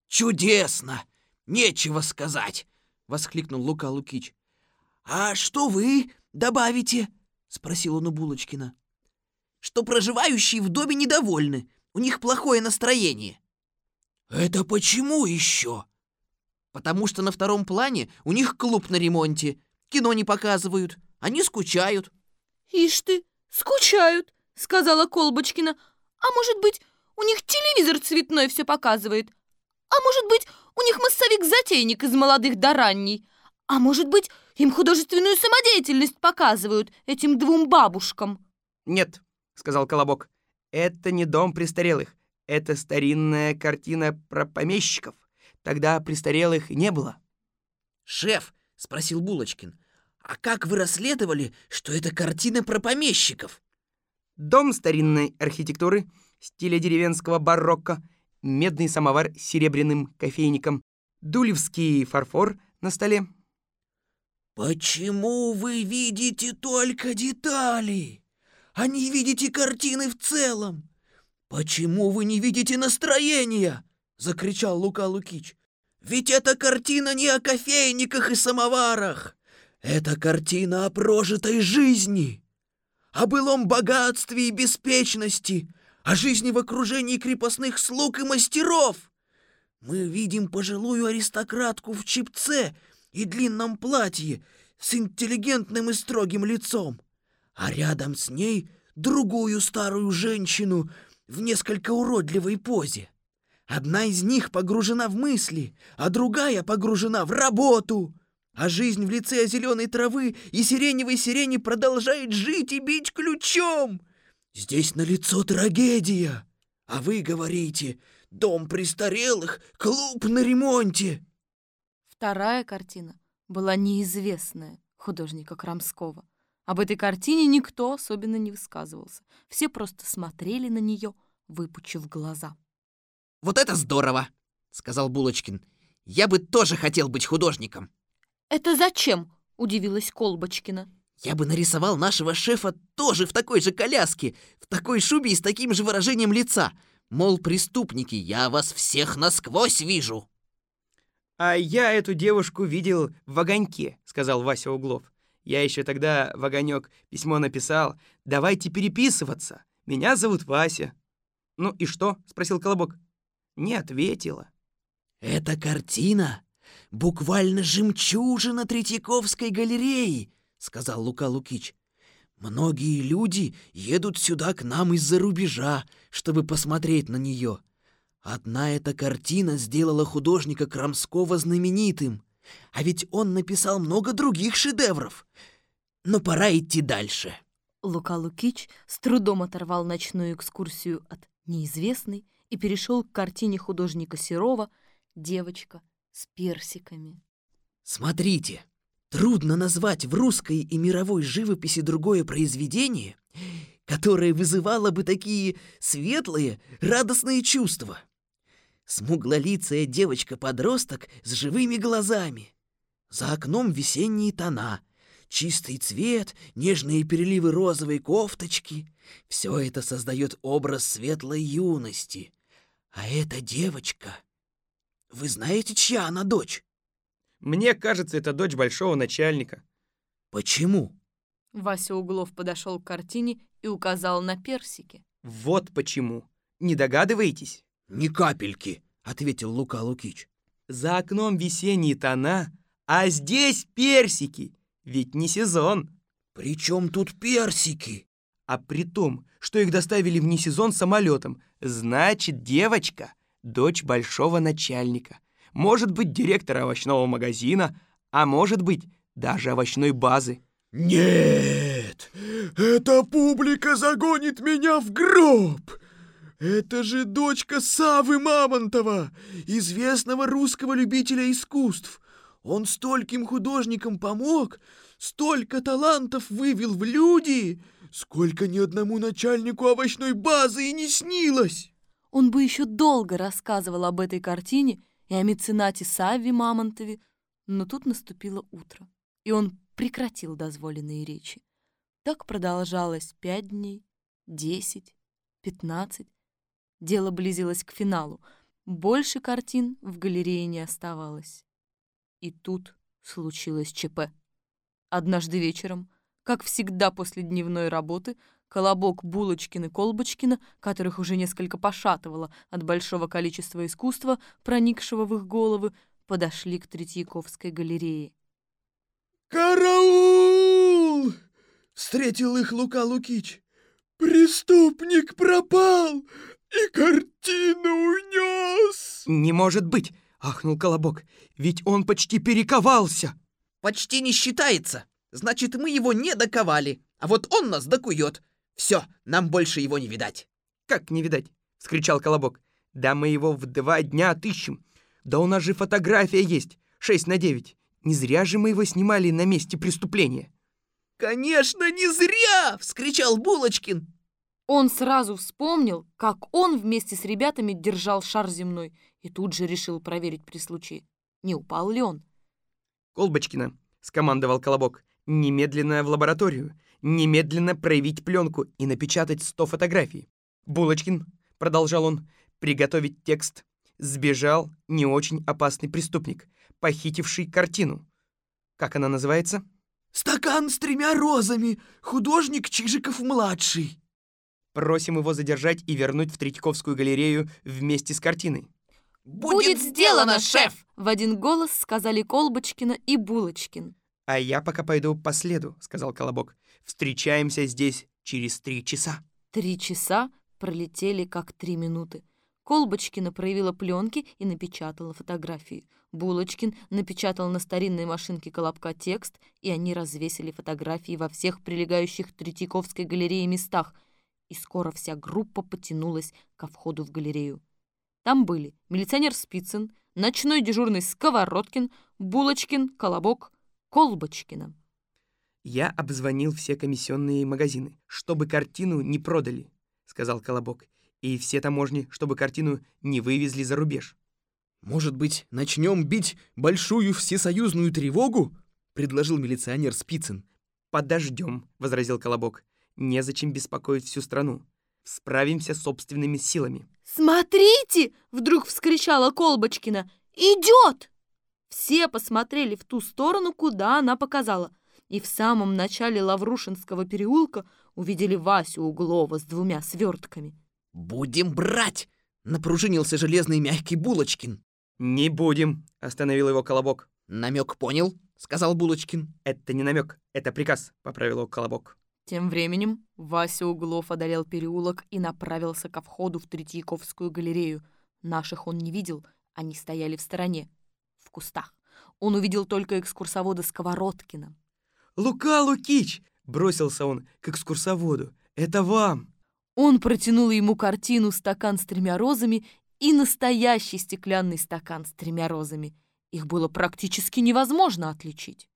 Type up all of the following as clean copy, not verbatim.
Чудесно! Нечего сказать!» — воскликнул Лука Лукич. «А что вы добавите?» — спросил он у Булочкина. «Что проживающие в доме недовольны, у них плохое настроение». «Это почему еще?» «Потому что на втором плане у них клуб на ремонте, кино не показывают, они скучают». «Ишь ты, скучают», — сказала Колбочкина. «А может быть, у них телевизор цветной все показывает? А может быть, у них массовик-затейник из молодых до ранней? А может быть, им художественную самодеятельность показывают, этим двум бабушкам?» «Нет», — сказал Колобок, — «это не дом престарелых. Это старинная картина про помещиков. Тогда престарелых не было». «Шеф», — спросил Булочкин, — «а как вы расследовали, что это картина про помещиков?» Дом старинной архитектуры, стиля деревенского барокко, медный самовар с серебряным кофейником, дулевский фарфор на столе. «Почему вы видите только детали, а не видите картины в целом? Почему вы не видите настроения?» — закричал Лука Лукич. «Ведь эта картина не о кофейниках и самоварах. Это картина о прожитой жизни, о былом богатстве и беспечности, о жизни в окружении крепостных слуг и мастеров. Мы видим пожилую аристократку в чепце и длинном платье с интеллигентным и строгим лицом, а рядом с ней другую старую женщину в несколько уродливой позе. Одна из них погружена в мысли, а другая погружена в работу. А жизнь в лице зеленой травы и сиреневой сирени продолжает жить и бить ключом. Здесь налицо трагедия, а вы говорите: дом престарелых, клуб на ремонте». Вторая картина была неизвестная художника Крамского. Об этой картине никто особенно не высказывался. Все просто смотрели на нее, выпучив глаза. «Вот это здорово!» — сказал Булочкин. «Я бы тоже хотел быть художником». «Это зачем?» — удивилась Колбочкина. «Я бы нарисовал нашего шефа тоже в такой же коляске, в такой шубе и с таким же выражением лица. Мол, преступники, я вас всех насквозь вижу». «А я эту девушку видел в огоньке», — сказал Вася Углов. «Я еще тогда в огонек письмо написал. Давайте переписываться. Меня зовут Вася». «Ну и что?» — спросил Колобок. Не ответила. «Эта картина буквально жемчужина Третьяковской галереи», — сказал Лука Лукич. «Многие люди едут сюда к нам из-за рубежа, чтобы посмотреть на нее. Одна эта картина сделала художника Крамского знаменитым, а ведь он написал много других шедевров. Но пора идти дальше». Лука Лукич с трудом оторвал ночную экскурсию от неизвестной и перешел к картине художника Серова «Девочка с персиками». «Смотрите, трудно назвать в русской и мировой живописи другое произведение, которое вызывало бы такие светлые, радостные чувства. Смуглолицая девочка-подросток с живыми глазами. За окном весенние тона, чистый цвет, нежные переливы розовой кофточки. Все это создает образ светлой юности. А эта девочка... Вы знаете, чья она дочь?» «Мне кажется, это дочь большого начальника». «Почему?» Вася Углов подошел к картине и указал на персики. «Вот почему. Не догадываетесь?» «Ни капельки», — ответил Лука Лукич. «За окном весенние тона, а здесь персики. Ведь не сезон». «При чем тут персики?» А при том, что их доставили в несезон самолетом, значит, девочка — дочь большого начальника. Может быть, директора овощного магазина, а может быть, даже овощной базы. «Нет, эта публика загонит меня в гроб! Это же дочка Саввы Мамонтова, известного русского любителя искусств. Он стольким художникам помог, столько талантов вывел в люди, сколько ни одному начальнику овощной базы и не снилось!» Он бы еще долго рассказывал об этой картине и о меценате Савве Мамонтове, но тут наступило утро, и он прекратил дозволенные речи. Так продолжалось 5 дней, 10, 15. Дело близилось к финалу. Больше картин в галерее не оставалось. И тут случилось ЧП. Однажды вечером, как всегда после дневной работы, Колобок, Булочкин и Колбочкина, которых уже несколько пошатывало от большого количества искусства, проникшего в их головы, подошли к Третьяковской галерее. «Караул!» — встретил их Лука Лукич. «Преступник пропал и картину унес!» «Не может быть!» — ахнул Колобок. «Ведь он почти перековался!» Почти не считается. Значит, мы его не доковали, а вот он нас докует. Все, нам больше его не видать». «Как не видать?» — вскричал Колобок. «Да мы его в 2 дня отыщем. Да у нас же фотография есть, 6/9. Не зря же мы его снимали на месте преступления». «Конечно, не зря!» — вскричал Булочкин. Он сразу вспомнил, как он вместе с ребятами держал шар земной и тут же решил проверить при случае, не упал ли он. «Колбочкина», — скомандовал Колобок, — «немедленно в лабораторию, немедленно проявить пленку и напечатать 100 фотографий. Булочкин», — продолжал он, — «приготовить текст. Сбежал не очень опасный преступник, похитивший картину. Как она называется?» «Стакан с 3 розами. Художник Чижиков-младший». «Просим его задержать и вернуть в Третьяковскую галерею вместе с картиной». «Будет сделано, шеф!» — в один голос сказали Колбочкина и Булочкин. «А я пока пойду по следу», — сказал Колобок. «Встречаемся здесь через 3 часа». 3 часа пролетели как 3 минуты. Колбочкина проявила пленки и напечатала фотографии. Булочкин напечатал на старинной машинке Колобка текст, и они развесили фотографии во всех прилегающих к Третьяковской галерее местах, и скоро вся группа потянулась ко входу в галерею. Там были милиционер Спицын, ночной дежурный Сковородкин, Булочкин, Колобок, Колбочкина. «Я обзвонил все комиссионные магазины, чтобы картину не продали», — сказал Колобок. «И все таможни, чтобы картину не вывезли за рубеж». «Может быть, начнем бить большую всесоюзную тревогу?» — предложил милиционер Спицын. «Подождем», — возразил Колобок. «Незачем беспокоить всю страну. Справимся собственными силами». «Смотрите!» — вдруг вскричала Колбочкина. «Идет!» Все посмотрели в ту сторону, куда она показала, и в самом начале Лаврушинского переулка увидели Васю Углова с 2 свертками. «Будем брать!» — напружинился железный мягкий Булочкин. «Не будем», — остановил его Колобок. «Намек понял», — сказал Булочкин. «Это не намек, это приказ», — поправил его Колобок. Тем временем Вася Углов одолел переулок и направился ко входу в Третьяковскую галерею. Наших он не видел, они стояли в стороне, в кустах. Он увидел только экскурсовода Сковородкина. «Лука Лукич!» — бросился он к экскурсоводу. «Это вам!» Он протянул ему картину «Стакан с 3 розами» и настоящий стеклянный стакан с 3 розами. Их было практически невозможно отличить.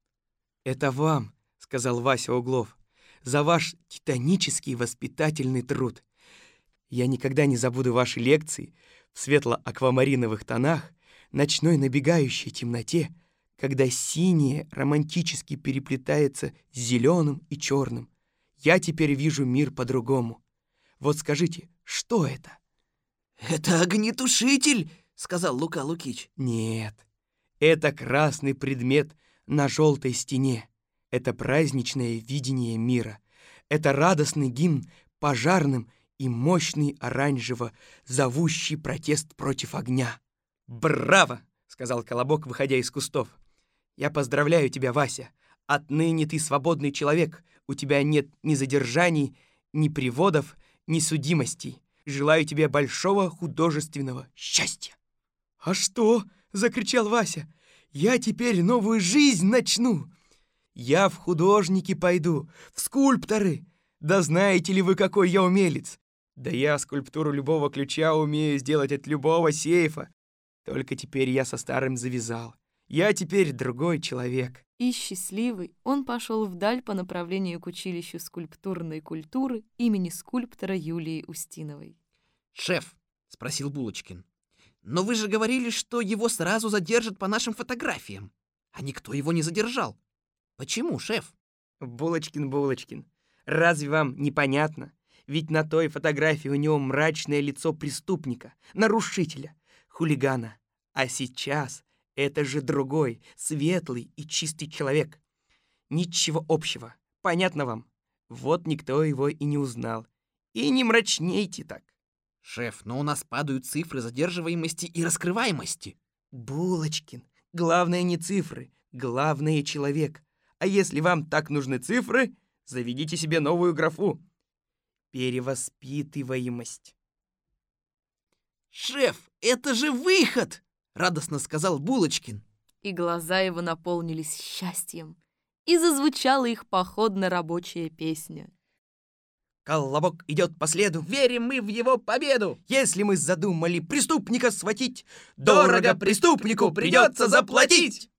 «Это вам», — сказал Вася Углов, — «за ваш титанический воспитательный труд. Я никогда не забуду ваши лекции в светло-аквамариновых тонах, ночной набегающей темноте, когда синее романтически переплетается с зеленым и черным. Я теперь вижу мир по-другому. Вот скажите, что это?» «Это огнетушитель», — сказал Лука Лукич. «Нет, это красный предмет на желтой стене. Это праздничное видение мира. Это радостный гимн пожарным и мощный оранжево зовущий протест против огня». «Браво!» — сказал Колобок, выходя из кустов. «Я поздравляю тебя, Вася. Отныне ты свободный человек. У тебя нет ни задержаний, ни приводов, ни судимостей. Желаю тебе большого художественного счастья». «А что?» — закричал Вася. «Я теперь новую жизнь начну. Я в художники пойду, в скульпторы. Да знаете ли вы, какой я умелец? Да я скульптуру любого ключа умею сделать от любого сейфа. Только теперь я со старым завязал. Я теперь другой человек». И счастливый он пошел вдаль по направлению к училищу скульптурной культуры имени скульптора Юлии Устиновой. «Шеф», — спросил Булочкин, — «но вы же говорили, что его сразу задержат по нашим фотографиям. А никто его не задержал. Почему, шеф?» Булочкин, разве вам непонятно? Ведь на той фотографии у него мрачное лицо преступника, нарушителя, хулигана. А сейчас это же другой, светлый и чистый человек. Ничего общего. Понятно вам? Вот никто его и не узнал. И не мрачнейте так. Шеф, но у нас падают цифры задерживаемости и раскрываемости. Булочкин, главное не цифры, главное человек. А если вам так нужны цифры, заведите себе новую графу. Перевоспитываемость. Шеф, это же выход! Радостно сказал Булочкин. И глаза его наполнились счастьем. И зазвучала их походно-рабочая песня. Колобок идет по следу, Верим мы в его победу! если мы задумали преступника схватить, Дорого преступнику придется заплатить!